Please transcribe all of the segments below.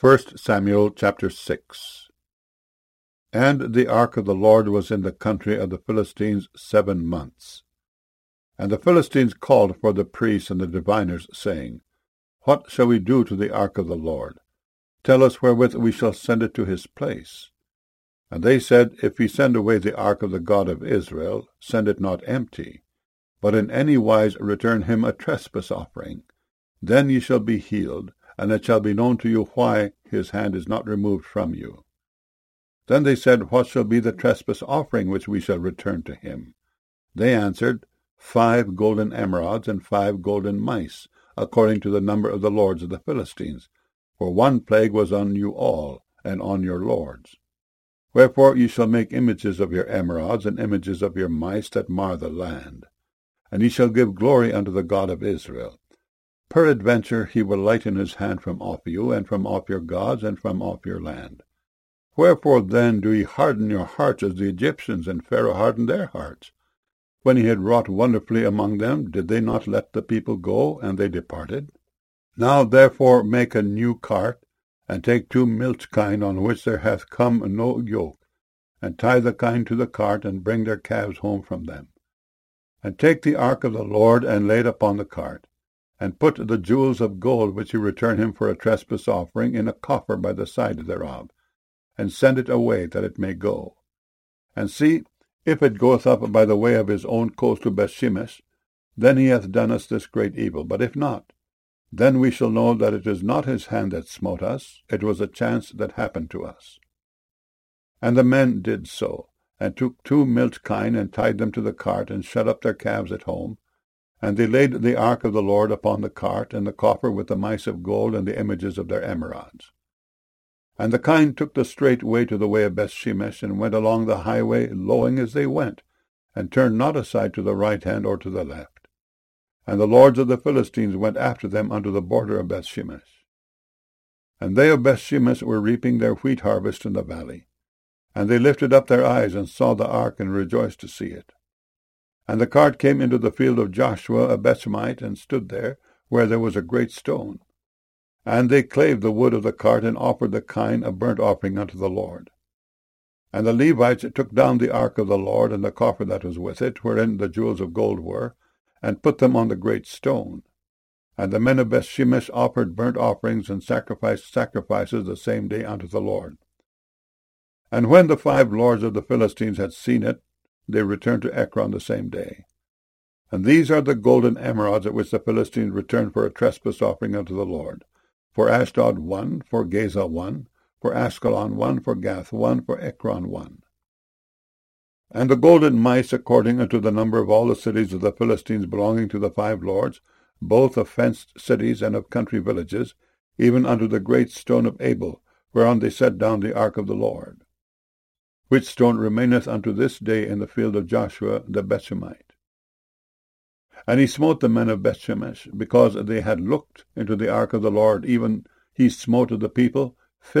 1 Samuel chapter 6. And the ark of the Lord was in the country of the Philistines 7 months. And the Philistines called for the priests and the diviners, saying, What shall we do to the ark of the Lord? Tell us wherewith we shall send it to his place. And they said, If we send away the ark of the God of Israel, send it not empty, but in any wise return him a trespass offering. Then ye shall be healed, and it shall be known to you why his hand is not removed from you. Then they said, What shall be the trespass offering which we shall return to him? They answered, 5 golden emerods and 5 golden mice, according to the number of the lords of the Philistines. For 1 plague was on you all, and on your lords. Wherefore ye shall make images of your emerods, and images of your mice that mar the land. And ye shall give glory unto the God of Israel. Peradventure he will lighten his hand from off you, and from off your gods, and from off your land. Wherefore then do ye harden your hearts as the Egyptians, and Pharaoh hardened their hearts? When he had wrought wonderfully among them, did they not let the people go, and they departed? Now therefore make a new cart, and take 2 milch kine on which there hath come no yoke, and tie the kine to the cart, and bring their calves home from them. And take the ark of the Lord, and lay it upon the cart, and put the jewels of gold which ye return him for a trespass offering in a coffer by the side thereof, and send it away that it may go. And see, if it goeth up by the way of his own coast to Bethshemesh, then he hath done us this great evil. But if not, then we shall know that it is not his hand that smote us, it was a chance that happened to us. And the men did so, and took 2 milch kine, and tied them to the cart, and shut up their calves at home. And they laid the ark of the Lord upon the cart, and the coffer with the mice of gold, and the images of their emerods. And the kine took the straight way to the way of Bethshemesh, and went along the highway, lowing as they went, and turned not aside to the right hand or to the left. And the lords of the Philistines went after them unto the border of Bethshemesh. And they of Bethshemesh were reaping their wheat harvest in the valley. And they lifted up their eyes, and saw the ark, and rejoiced to see it. And the cart came into the field of Joshua a Bethshemite, and stood there, where there was a great stone. And they clave the wood of the cart, and offered the kine a burnt offering unto the Lord. And the Levites took down the ark of the Lord, and the coffer that was with it, wherein the jewels of gold were, and put them on the great stone. And the men of Bethshemesh offered burnt offerings, and sacrificed sacrifices the same day unto the Lord. And when the 5 lords of the Philistines had seen it, they returned to Ekron the same day. And these are the golden emerods at which the Philistines returned for a trespass offering unto the Lord. For Ashdod 1, for Gaza 1, for Askelon 1, for Gath 1, for Ekron 1. And the golden mice according unto the number of all the cities of the Philistines belonging to the 5 lords, both of fenced cities and of country villages, even unto the great stone of Abel, whereon they set down the ark of the Lord, which stone remaineth unto this day in the field of Joshua the Bethshemite. And he smote the men of Bethshemesh, because they had looked into the ark of the Lord, even he smote of the people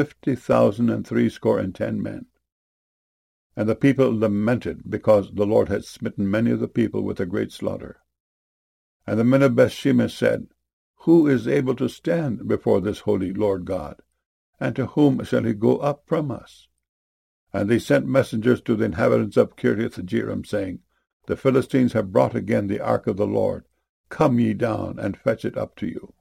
50,010 men. And the people lamented, because the Lord had smitten many of the people with a great slaughter. And the men of Bethshemesh said, Who is able to stand before this holy Lord God? And to whom shall he go up from us? And they sent messengers to the inhabitants of Kiriath-jearim, saying, The Philistines have brought again the ark of the Lord. Come ye down, and fetch it up to you.